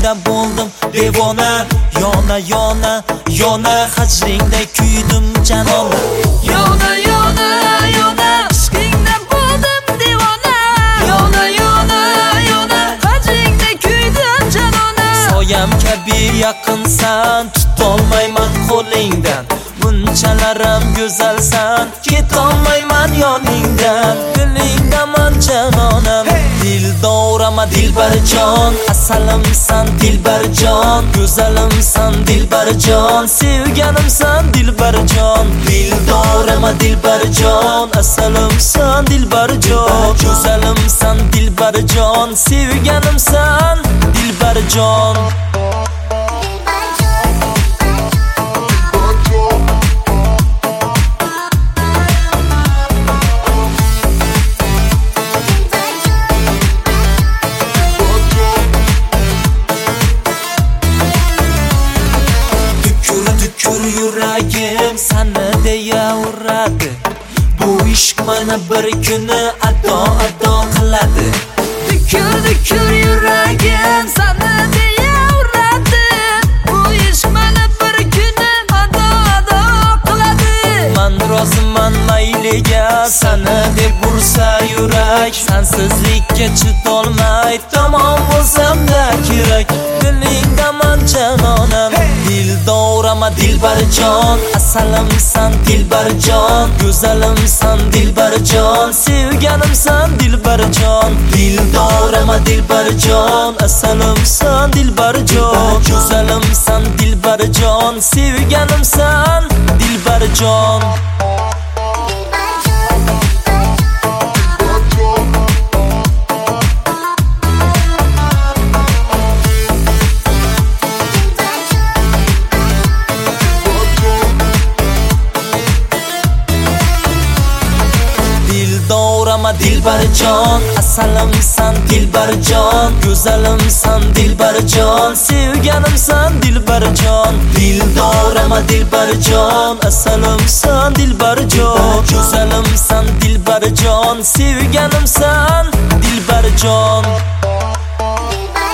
ishqingda bo'ldim devona. Yona yona yona hajringda kuydim janona. Yona yona yona ishqingda bo'ldim devona. Yona yona yona hajringda kuydim janona. Soyam kabi yaqinsan, tutolmayman qo'lingdan. Bunchalarim go'zalsan, ketolmayman yoningdan. Dilingdaman janonam, dildorama dilbarjon. Asalimsan dilbarjon, go'zalimsan dilbarjon. Sevganimsan dilbarjon, dildorama dilbarjon. Asalimsan dilbarjon, go'zalimsan dilbarjon. Sevganimsan dilbarjon. Yuragim sana deya uradi. Bu ishq mana bir kuni ado qiladi. Dukur yuragim sana deya uradi. Bu ishq mana bir kuni ado qiladi. Man roziman mayliga, sana deb ursa yurak. Sansizlikka chidolmay tamom bo'lsam-da kerak. Dilingdaman janonam, dildorama dilbarjon. Asalimsan dilbarjon, go'zalimsan dilbarjon. Sevganimsan dilbarjon, dildorama dilbarjon. Asalimsan dilbarjon, go'zalimsan dilbarjon. Sevganimsan dilbarjon. Dildorama dilbarjon, asalimsan dilbarjon. Go'zalimsan dilbarjon, sevganimsan dilbarjon. Dildorama dilbarjon, asalimsan dilbarjon. Go'zalimsan dilbarjon, sevganimsan dilbarjon.